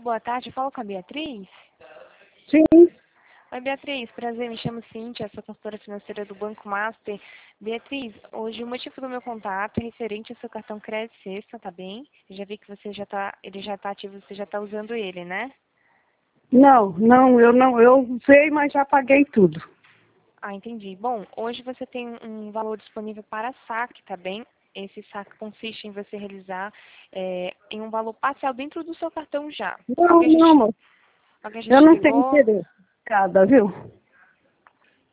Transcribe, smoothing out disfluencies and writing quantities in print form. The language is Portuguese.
boa tarde. Falo com a Beatriz? Sim. Oi, Beatriz. Prazer, me chamo Cíntia, sou consultora financeira do Banco Master. Beatriz, hoje o motivo do meu contato é referente ao seu cartão Crédito Sexta, tá bem? Eu já vi que ele já está ativo, você já está usando ele, né? Eu usei, mas já paguei tudo. Ah, entendi. Bom, hoje você tem um valor disponível para saque, tá bem? Esse saque consiste em você realizar em um valor parcial dentro do seu cartão já. Não, moço. Alguém já Eu te não tenho ligou? interesse. Obrigada, viu?